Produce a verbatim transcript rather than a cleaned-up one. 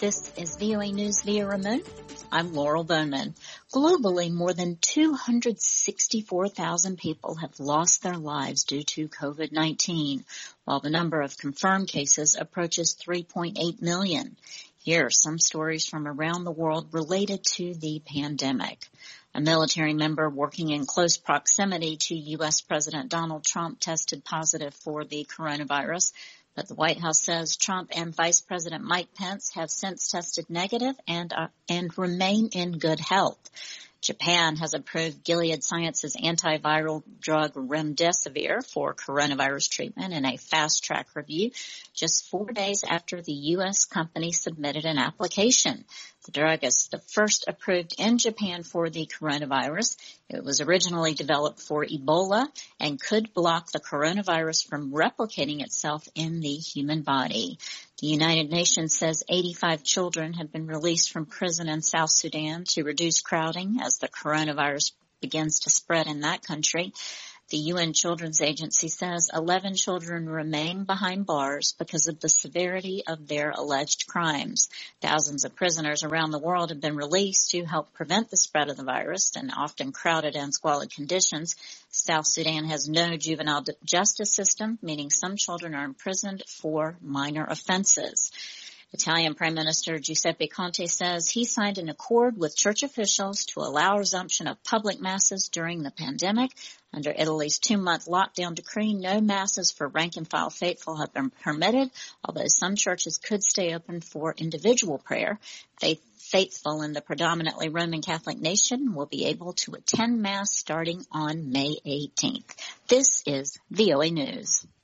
This is V O A News via remote. I'm Laurel Bowman. Globally, more than two hundred sixty-four thousand people have lost their lives due to COVID nineteen, while the number of confirmed cases approaches three point eight million. Here are some stories from around the world related to the pandemic. A military member working in close proximity to U S President Donald Trump tested positive for the coronavirus, but the White House says Trump and Vice President Mike Pence have since tested negative and uh, and remain in good health. Japan has approved Gilead Sciences antiviral drug remdesivir for coronavirus treatment in a fast-track review just four days after the U S company submitted an application. The drug is the first approved in Japan for the coronavirus. It was originally developed for Ebola and could block the coronavirus from replicating itself in the human body. The United Nations says eighty-five children have been released from prison in South Sudan to reduce crowding as the coronavirus begins to spread in that country. The U N Children's Agency says eleven children remain behind bars because of the severity of their alleged crimes. Thousands of prisoners around the world have been released to help prevent the spread of the virus in often crowded and squalid conditions. South Sudan has no juvenile justice system, meaning some children are imprisoned for minor offenses. Italian Prime Minister Giuseppe Conte says he signed an accord with church officials to allow resumption of public masses during the pandemic. Under Italy's two-month lockdown decree, no masses for rank-and-file faithful have been permitted, although some churches could stay open for individual prayer. Faith Faithful in the predominantly Roman Catholic nation will be able to attend Mass starting on May eighteenth. This is V O A News.